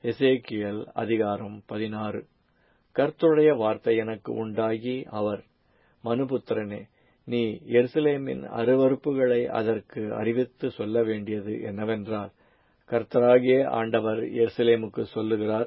எசேக்கியேல் அதிகாரம் 16. கர்த்தருடைய வார்த்தை எனக்கு உண்டாகி, அவர், மனுபுத்திரனே, நீ எருசலேமின் அருவருப்புகளை அதற்கு அறிவித்து சொல்ல வேண்டியது என்னவென்றால், கர்த்தராகிய ஆண்டவர் எருசலேமுக்கு சொல்லுகிறார்,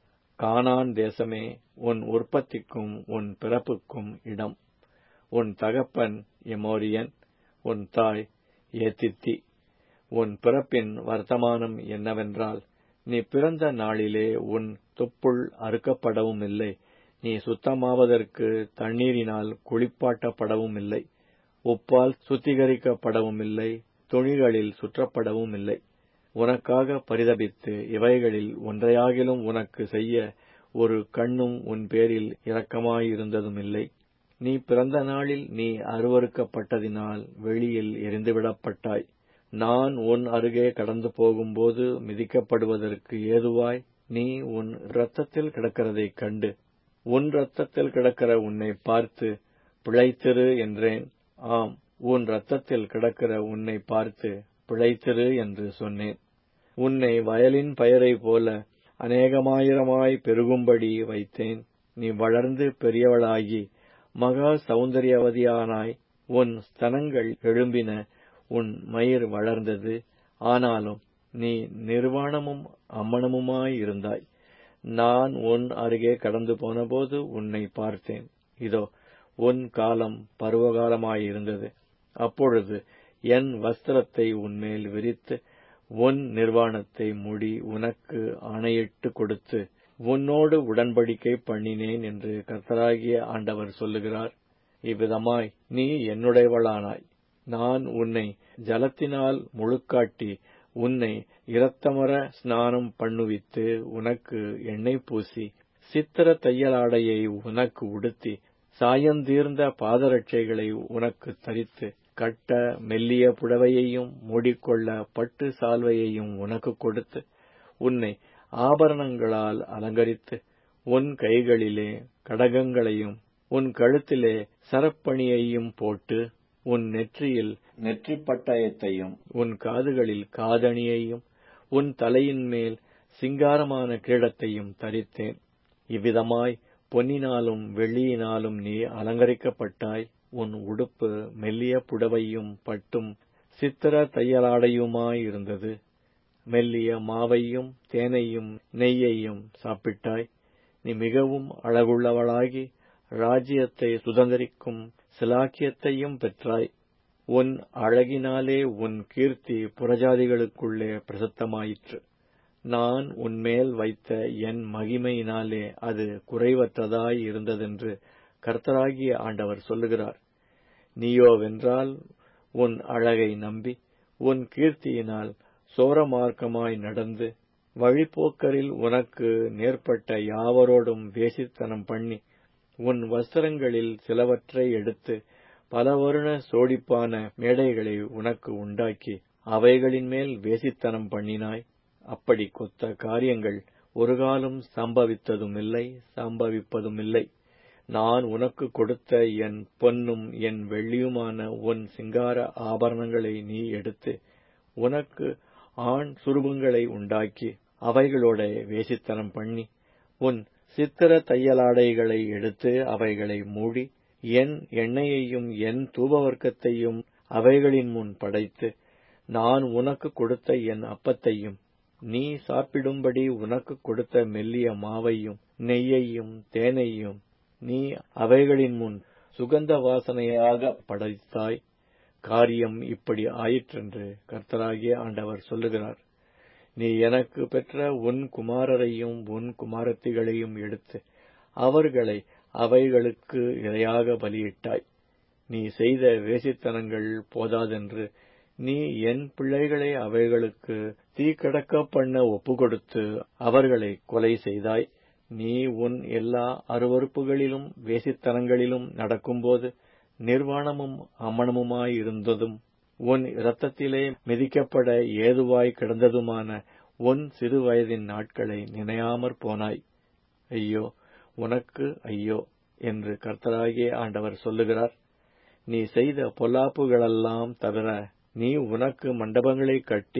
கானான் தேசமே, உன் உற்பத்திக்கும் உன் பிறப்புக்கும் இடம். உன் தகப்பன் எமோரியன், உன் தாய் ஏத்தித்தி. உன் பிறப்பின் வர்த்தமானம் என்னவென்றால், நீ பிறந்த நாளிலே உன் தொப்புள் அறுக்கப்படவும் இல்லை, நீ சுத்தமாவதற்கு தண்ணீரினால் குளிப்பாட்டப்படவும் இல்லை, உப்பால் சுத்திகரிக்கப்படவும் இல்லை, துணிகளில் சுற்றப்படவும் இல்லை. உனக்காக பரிதபித்து இவைகளில் ஒன்றையாகிலும் உனக்கு செய்ய ஒரு கண்ணும் உன் பேரில் இரக்கமாயிருந்ததுமில்லை. நீ பிறந்த நாளில் நீ அருவருக்கப்பட்டதினால் வெளியில் எறிந்துவிடப்பட்டாய். நான் உன் அருகே கடந்து போகும்போது மிதிக்கப்படுவதற்கு ஏதுவாய் நீ உன் இரத்தத்தில் கிடக்கிறதைக் கண்டு, உன் இரத்தத்தில் கிடக்கிற உன்னை பார்த்து பிழைத்திரு என்றேன். ஆம், உன் இரத்தத்தில் கிடக்கிற உன்னை பார்த்து பிழைத்திரு என்று சொன்னேன். உன்னை வயலின் பயிரைப் போல அநேகமாயிரமாய் பெருகும்படி வைத்தேன். நீ வளர்ந்து பெரியவளாகி மகா சௌந்தரியவதியானாய். உன் ஸ்தனங்கள் எழும்பின, உன் மயிர் வளர்ந்தது. ஆனாலும் நீ நிர்வாணமும் அம்மணமுமாயிருந்தாய். நான் உன் அருகே கடந்து போனபோது உன்னை பார்த்தேன். இதோ, உன் காலம் பருவகாலமாயிருந்தது. அப்பொழுது என் வஸ்திரத்தை உன்மேல் விரித்து உன் நிர்வாணத்தை மூடி உனக்கு ஆணையிட்டு கொடுத்து உன்னோடு உடன்படிக்கை பண்ணினேன் என்று கர்த்தராகிய ஆண்டவர் சொல்லுகிறார். இவ்விதமாய் நீ என்னுடையவளானாய். நான் உன்னை ஜலத்தினால் முழுக்காட்டி உன்னை இரத்தமர ஸ்நானம் பண்ணுவித்து உனக்கு எண்ணெய் பூசி சித்திர தையலாடையை உனக்கு உடுத்தி சாயந்தீர்ந்த பாதரட்சைகளை உனக்கு தரித்து கட்ட மெல்லிய புடவையையும் மூடிக்கொள்ள பட்டு சால்வையையும் உனக்கு கொடுத்து உன்னை ஆபரணங்களால் அலங்கரித்து உன் கைகளிலே கடகங்களையும் உன் கழுத்திலே சரப்பணியையும் போட்டு உன் நெற்றியில் நெற்றிப்பட்டயத்தையும் உன் காதுகளில் காதணியையும் உன் தலையின் மேல் சிங்காரமான கிரீடத்தையும் தரித்தேன். இவ்விதமாய் பொன்னினாலும் வெள்ளியினாலும் நீ அலங்கரிக்கப்பட்டாய். உன் உடுப்பு மெல்லிய புடவையும் பட்டும் சித்திர தையலாடையுமாயிருந்தது. மெல்லிய மாவையும் தேனையும் நெய்யையும் சாப்பிட்டாய். நீ மிகவும் அழகுள்ளவளாகி ராஜ்யத்தை சுதந்தரிக்கும் சிலாக்கியத்தையும் பெற்றாய். உன் அழகினாலே உன் கீர்த்தி புறஜாதிகளுக்குள்ளே பிரசித்தமாயிற்று. நான் உன்மேல் வைத்த என் மகிமையினாலே அது குறைவற்றதாய் இருந்ததென்று கர்த்தராகிய ஆண்டவர் சொல்லுகிறார். நீயோவென்றால் உன் அழகை நம்பி உன் கீர்த்தியினால் சோரமார்க்கமாய் நடந்து வழிப்போக்கரில் உனக்கு நேர்பட்ட யாவரோடும் வேசித்தனம் பண்ணி உன் வஸ்திரங்களில் சிலவற்றை எடுத்து பல வருண சோடிப்பான மேடைகளை உனக்கு உண்டாக்கி அவைகளின் மேல் வேசித்தனம் பண்ணினாய். அப்படி கொத்த காரியங்கள் ஒருகாலும் சம்பவித்ததுமில்லை, சம்பவிப்பதுமில்லை. நான் உனக்கு கொடுத்த என் பொன்னும் என் வெள்ளியுமான உன் சிங்கார ஆபரணங்களை நீ எடுத்து உனக்கு ஆண் சுரூபங்களை உண்டாக்கி அவைகளோட வேசித்தனம் பண்ணி உன் சித்திர தையலாடைகளை எடுத்து அவைகளை மூடி என் எண்ணெயையும் என் தூபவர்க்கத்தையும் அவைகளின் முன் படைத்து நான் உனக்கு கொடுத்த என் அப்பத்தையும் நீ சாப்பிடும்படி உனக்கு கொடுத்த மெல்லிய மாவையும் நெய்யையும் தேனையும் நீ அவைகளின் முன் சுகந்த வாசனையாக படைத்தாய். காரியம் இப்படி ஆயிற்றென்று கர்த்தராகிய ஆண்டவர் சொல்லுகிறார். நீ எனக்கு பெற்ற உன் குமாரரையும் உன் குமாரத்திகளையும் எடுத்து அவர்களை அவைகளுக்கு இரையாக பலியிட்டாய். நீ செய்த வேசித்தனங்கள் போதாதென்று நீ என் பிள்ளைகளை அவைகளுக்கு தீக்கடக்க பண்ண ஒப்புக்கொடுத்து அவர்களை கொலை செய்தாய். நீ உன் எல்லா அருவருப்புகளிலும் வேசித்தனங்களிலும் நடக்கும்போது நிர்வாணமும் அம்மணமுமாயிருந்ததும் உன் இரத்தத்திலே மிதிக்கப்பட ஏதுவாய் கிடந்ததுமான உன் சிறு வயதின் நாட்களை நினையாமற் போனாய். ஐயோ, உனக்கு ஐயோ என்று கர்த்தராகிய ஆண்டவர் சொல்லுகிறார். நீ செய்த பொல்லாப்புகளெல்லாம் தவிர நீ உனக்கு மண்டபங்களை கட்டி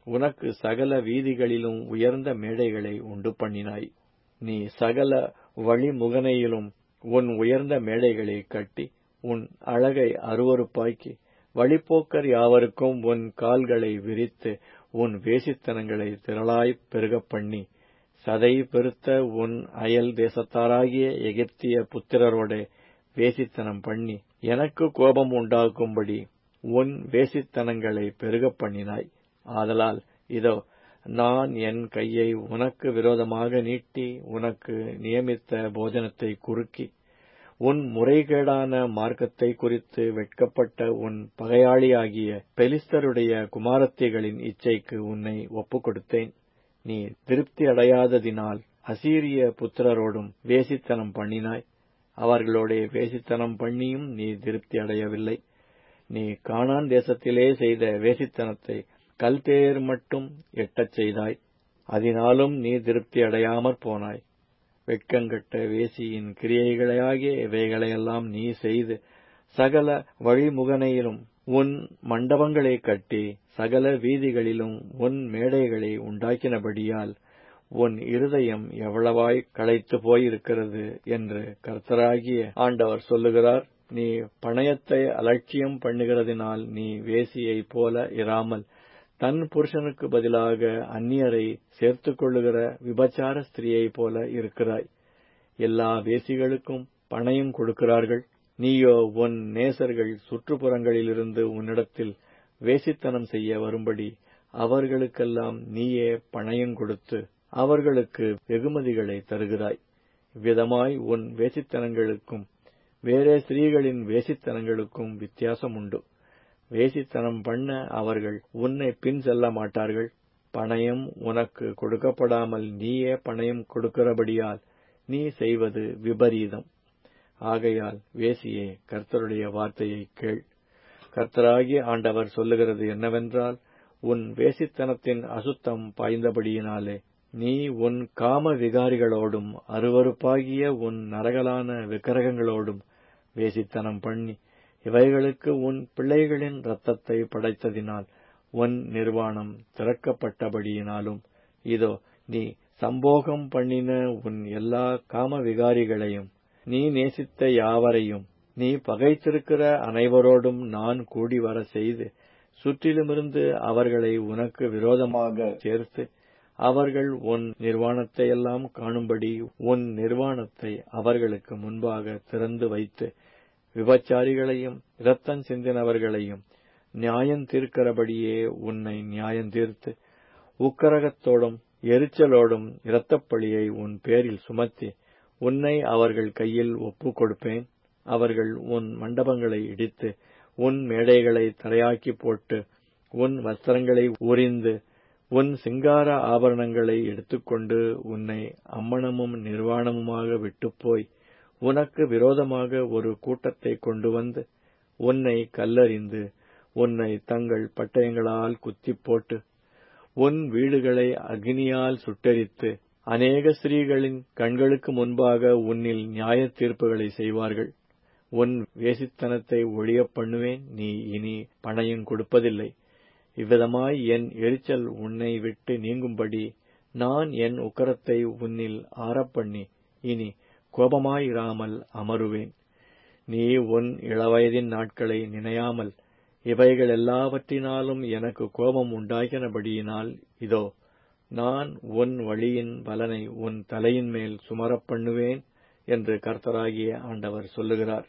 உனக்கு சகல வீதிகளிலும் உயர்ந்த மேடைகளை உண்டு பண்ணினாய். நீ சகல வழிமுகனையிலும் உன் உயர்ந்த மேடைகளை கட்டி உன் அழகை அருவருப்பாக்கி வழிப்போக்கர் யாவருக்கும் உன் கால்களை விரித்து உன் வேசித்தனங்களை திரளாய்ப் பெருகப் பண்ணி சதை பெருத்த உன் அயல் தேசத்தாராகிய எகிப்திய புத்திரரோடே வேசித்தனம் பண்ணி எனக்கு கோபம் உண்டாக்கும்படி உன் வேசித்தனங்களை பெருகப் பண்ணினாய். ஆதலால் இதோ நான் என் கையை உனக்கு விரோதமாக நீட்டி உனக்கு நியமித்த போஜனத்தை குறுக்கி உன் முறைகேடான மார்க்கத்தை குறித்து வெட்கப்பட்ட உன் பகையாளியாகிய பெலிஸ்தருடைய குமாரத்திகளின் இச்சைக்கு உன்னை ஒப்புக்கொடுத்தேன். நீ திருப்தி அடையாததினால் அசீரிய புத்திரரோடும் வேசித்தனம் பண்ணினாய். அவர்களோடே வேசித்தனம் பண்ணியும் நீ திருப்தி அடையவில்லை. நீ கானான் தேசத்திலே செய்த வேசித்தனத்தை கல்தேயர் மட்டும் எட்டச் செய்தாய். அதனாலும் நீ திருப்தி அடையாமற் போனாய். வெட்கங்கட்ட வேசியின் கிரியைகளையாகிய இவைகளையெல்லாம் நீ செய்து சகல வழிமுகனையிலும் உன் மண்டபங்களை கட்டி சகல வீதிகளிலும் உன் மேடைகளை உண்டாக்கினபடியால் உன் இருதயம் எவ்வளவாய் களைத்து போயிருக்கிறது என்று கர்த்தராகிய ஆண்டவர் சொல்லுகிறார். நீ பணயத்தை அலட்சியம் பண்ணுகிறதினால் நீ வேசியைப் போல இராமல் தன் புருஷனுக்கு பதிலாக அந்நியரை சேர்த்துக் கொள்ளுகிற விபச்சார ஸ்திரீயைப் போல இருக்கிறாய். எல்லா வேசிகளுக்கும் பணயம் கொடுக்கிறார்கள். நீயோ உன் நேசர்கள் சுற்றுப்புறங்களிலிருந்து உன்னிடத்தில் வேசித்தனம் செய்ய வரும்படி அவர்களுக்கெல்லாம் நீயே பணயம் கொடுத்து அவர்களுக்கு வெகுமதிகளை தருகிறாய். இவ்விதமாய் உன் வேசித்தனங்களுக்கும் வேறே ஸ்திரீகளின் வேசித்தனங்களுக்கும் வித்தியாசம் உண்டு. வேசித்தனம் பண்ண அவர்கள் உன்னை பின் செல்ல மாட்டார்கள். பணயம் உனக்கு கொடுக்கப்படாமல் நீயே பணயம் கொடுக்கிறபடியால் நீ செய்வது விபரீதம். ஆகையால் வேசியே, கர்த்தருடைய வார்த்தையை கேள். கர்த்தராகிய ஆண்டவர் சொல்லுகிறது என்னவென்றால், உன் வேசித்தனத்தின் அசுத்தம் பாய்ந்தபடியினாலே நீ உன் காம விகாரிகளோடும் அருவருப்பாகிய உன் நரகலான விக்கிரகங்களோடும் வேசித்தனம் பண்ணி இவைகளுக்கு உன் பிள்ளைகளின் இரத்தத்தை படைத்ததினால் உன் நிர்வாணம் திறக்கப்பட்டபடியினாலும் இதோ நீ சம்போகம் பண்ணின உன் எல்லா காம விகாரிகளையும் நீ நேசித்த யாவரையும் நீ பகைத்திருக்கிற அனைவரோடும் நான் கூடிவர செய்து சுற்றிலுமிருந்து அவர்களை உனக்கு விரோதமாக சேர்த்து அவர்கள் உன் நிர்வாணத்தையெல்லாம் காணும்படி உன் நிர்வாணத்தை அவர்களுக்கு முன்பாக திறந்து வைத்து விபச்சாரிகளையும் இரத்தம் சிந்தினவர்களையும் நியாயம் தீர்க்கிறபடியே உன்னை நியாயம் தீர்த்து உக்கிரகத்தோடும் எரிச்சலோடும் இரத்தப்பழியை உன் பேரில் சுமத்தி உன்னை அவர்கள் கையில் ஒப்புக் கொடுப்பேன். அவர்கள் உன் மண்டபங்களை இடித்து உன் மேடைகளை தரையாக்கி போட்டு உன் வஸ்திரங்களை உரிந்து உன் சிங்கார ஆபரணங்களை எடுத்துக்கொண்டு உன்னை அம்மணமும் நிர்வாணமுமாக விட்டுப்போய் உனக்கு விரோதமாக ஒரு கூட்டத்தை கொண்டு வந்து உன்னை கல்லறிந்து உன்னை தங்கள் பட்டயங்களால் குத்திப் போட்டு உன் வீடுகளை அக்னியால் சுட்டெரித்து அநேக ஸ்திரீகளின் கண்களுக்கு முன்பாக உன்னில் நியாய தீர்ப்புகளை செய்வார்கள். உன் வேசித்தனத்தை ஒழியப் பண்ணுவேன். நீ இனி பணயம் கொடுப்பதில்லை. இவ்விதமாய் என் எரிச்சல் உன்னை விட்டு நீங்கும்படி நான் என் உக்கிரத்தை உன்னில் ஆறப்பண்ணி இனி கோபமாயிராமல் அமருவேன். நீ உன் இளவயதின் நாட்களை நினையாமல் இவைகள் எல்லாவற்றினாலும் எனக்கு கோபம் உண்டாகினபடியினால் இதோ நான் உன் வழியின் பலனை உன் தலையின் மேல் சுமரப் பண்ணுவேன் என்று கர்த்தராகிய ஆண்டவர் சொல்லுகிறார்.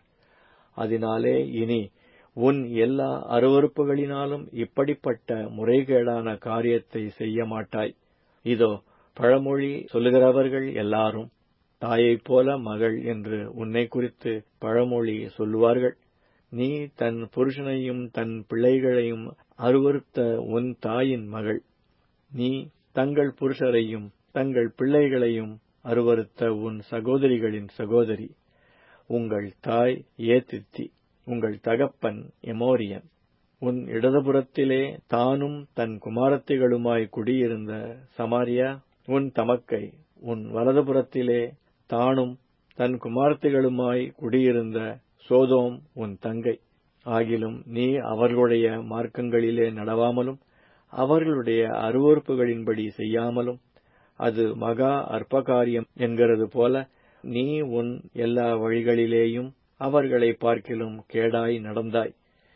அதனாலே இனி உன் எல்லா அருவருப்புகளினாலும் இப்படிப்பட்ட முறைகேடான காரியத்தை செய்ய மாட்டாய். இதோ பழமொழி சொல்லுகிறவர்கள் எல்லாரும் தாயைப் போல மகள் என்று உன்னை குறித்து பழமொழி சொல்லுவார்கள். நீ தன் புருஷனையும் தன் பிள்ளைகளையும் அருவருத்த உன் தாயின் மகள். நீ தங்கள் புருஷரையும் தங்கள் பிள்ளைகளையும் அருவருத்த உன் சகோதரிகளின் சகோதரி. உங்கள் தாய் ஏத்தித்தி, உங்கள் தகப்பன் எமோரியன். உன் இடதுபுறத்திலே தானும் தன் குமாரத்திகளுமாய் குடியிருந்த சமாரியா உன் தமக்கை. உன் வலதுபுறத்திலே தானும் தன் குமாரத்திகளுமாய் குடியிருந்த சோதோம் உன் தங்கை. ஆகிலும் நீ அவர்களுடைய மார்க்கங்களிலே நடவாமலும் அவர்களுடைய அருவருப்புகளின்படி செய்யாமலும், அது மகா அற்பகாரியம் என்கிறது போல, நீ உன் எல்லா வழிகளிலேயும் அவர்களை பார்க்கிலும் கேடாய் நடந்தாய்.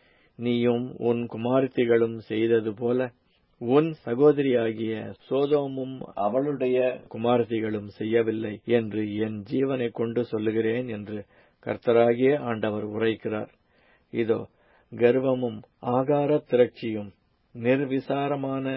நீயும் உன் குமாரத்திகளும் செய்தது போல உன் சகோதரியாகிய சோதோமும் அவளுடைய குமாரத்திகளும் செய்யவில்லை என்று என் ஜீவனைக் கொண்டு சொல்லுகிறேன் என்று கர்த்தராகிய ஆண்டவர் உரைக்கிறார். இதோ, கர்வமும் ஆகார திரட்சியும் நிர்விசாரமான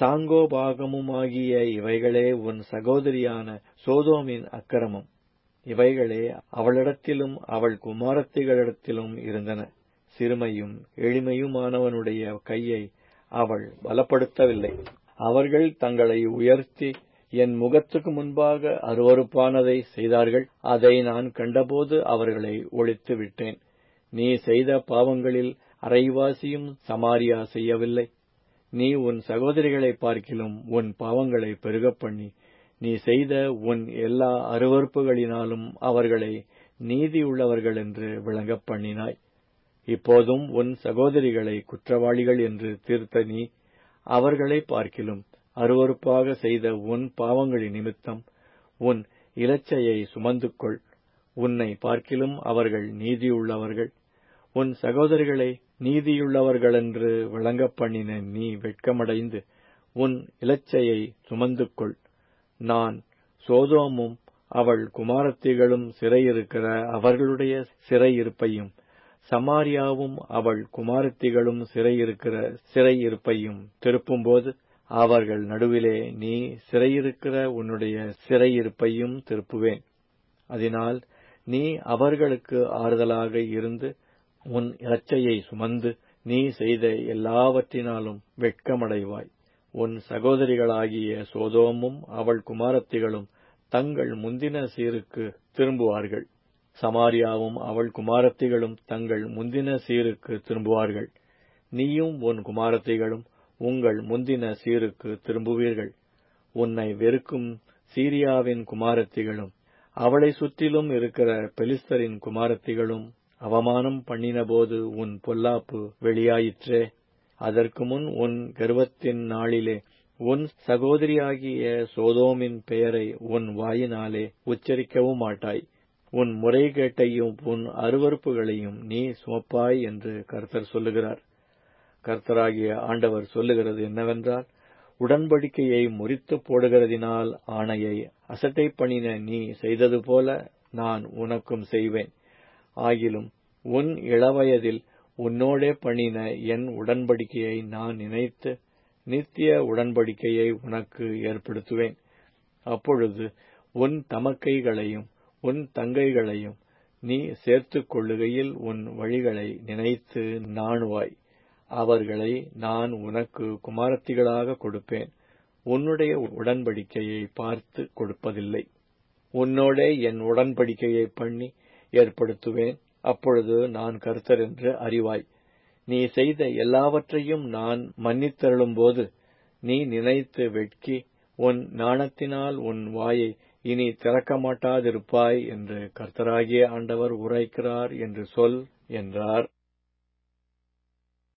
சாங்கோபாகமுமாகிய இவைகளே உன் சகோதரியான சோதோமின் அக்கிரமம். இவைகளே அவளிடத்திலும் அவள் குமாரத்திகளிடத்திலும் இருந்தன. சிறுமையும் எளிமையுமானவனுடைய கையை அவள் பலப்படுத்தவில்லை. அவர்கள் தங்களை உயர்த்தி என் முகத்துக்கு முன்பாக அருவருப்பானதை செய்தார்கள். அதை நான் கண்டபோது அவர்களை ஒழித்து விட்டேன். நீ செய்த பாவங்களில் அரைவாசியும் சமாரியா செய்யவில்லை. நீ உன் சகோதரிகளை பார்க்கிலும் உன் பாவங்களை பெருகப் பண்ணி, நீ செய்த உன் எல்லா அருவருப்புகளினாலும் அவர்களை நீதியுள்ளவர்கள் என்று விளங்கப் பண்ணினாய். இப்போதும் உன் சகோதரிகளை குற்றவாளிகள் என்று தீர்த்த நீ, அவர்களை பார்க்கிலும் அருவருப்பாக செய்த உன் பாவங்களின் நிமித்தம் உன் இலச்சையை சுமந்து கொள். உன்னை பார்க்கிலும் அவர்கள் நீதியுள்ளவர்கள். உன் சகோதரிகளை நீதியுள்ளவர்களென்று விளங்கப் பண்ணின நீ வெட்கமடைந்து உன் இலச்சையை சுமந்து கொள். நான் சோதோமும் அவள் குமாரத்திகளும் சிறையிருக்கிற அவர்களுடைய சிறையிருப்பையும், சமாரியாவும் அவள் குமாரத்திகளும் சிறையிருக்கிற சிறையிருப்பையும் திருப்பும்போது, அவர்கள் நடுவிலே நீ சிறையிருக்கிற உன்னுடைய சிறையிருப்பையும் திருப்புவேன். அதனால் நீ அவர்களுக்கு ஆறுதலாக இருந்து உன் இலச்சையை சுமந்து நீ செய்த எல்லாவற்றினாலும் வெட்கமடைவாய். உன் சகோதரிகளாகிய சோதோமும் அவள் குமாரத்திகளும் தங்கள் முந்தின சீருக்கு திரும்புவார்கள். சமாரியாவும் அவள் குமாரத்திகளும் தங்கள் முந்தின சீருக்கு திரும்புவார்கள். நீயும் உன் குமாரத்திகளும் உங்கள் முந்தின சீருக்கு திரும்புவீர்கள். உன்னை வெறுக்கும் சீரியாவின் குமாரத்திகளும் அவளை சுற்றிலும் இருக்கிற பெலிஸ்தரின் குமாரத்திகளும் அவமானம் பண்ணினபோது உன் பொல்லாப்பு வெளியாயிற்றே. அதற்கு முன் உன் கர்வத்தின் நாளிலே உன் சகோதரியாகிய சோதோமின் பெயரை உன் வாயினாலே உச்சரிக்கவும் மாட்டாய். உன் முறைகேட்டையும் உன் அருவருப்புகளையும் நீ சுமப்பாய் என்று கர்த்தர் சொல்லுகிறார். கர்த்தராகிய ஆண்டவர் சொல்லுகிறது என்னவென்றால், உடன்படிக்கையை முறித்து போடுகிறதினால் ஆணையை அசட்டை பண்ணின நீ செய்தது போல நான் உனக்கும் செய்வேன். ஆகிலும் உன் இளவயதில் உன்னோடே பண்ணின என் உடன்படிக்கையை நான் நினைத்து நித்திய உடன்படிக்கையை உனக்கு ஏற்படுத்துவேன். அப்பொழுது உன் தமக்கைகளையும் உன் தங்கைகளையும் நீ சேர்த்துக் கொள்ளுகையில் உன் வழிகளை நினைத்து நாணுவாய். அவர்களை நான் உனக்கு குமாரத்திகளாக கொடுப்பேன். உன்னுடைய உடன்படிக்கையை பார்த்து கொடுப்பதில்லை. உன்னோடே என் உடன்படிக்கையை பண்ணி ஏற்படுத்துவேன். அப்பொழுது நான் கர்த்தர் என்று அறிவாய். நீ செய்த எல்லாவற்றையும் நான் மன்னித்தருளும்போது நீ நினைத்து வெட்கி உன் நாணத்தினால் உன் வாயை இனி திறக்க மாட்டாதிருப்பாய் என்று கர்த்தராகிய ஆண்டவர் உரைக்கிறார் என்று சொல் என்றார்.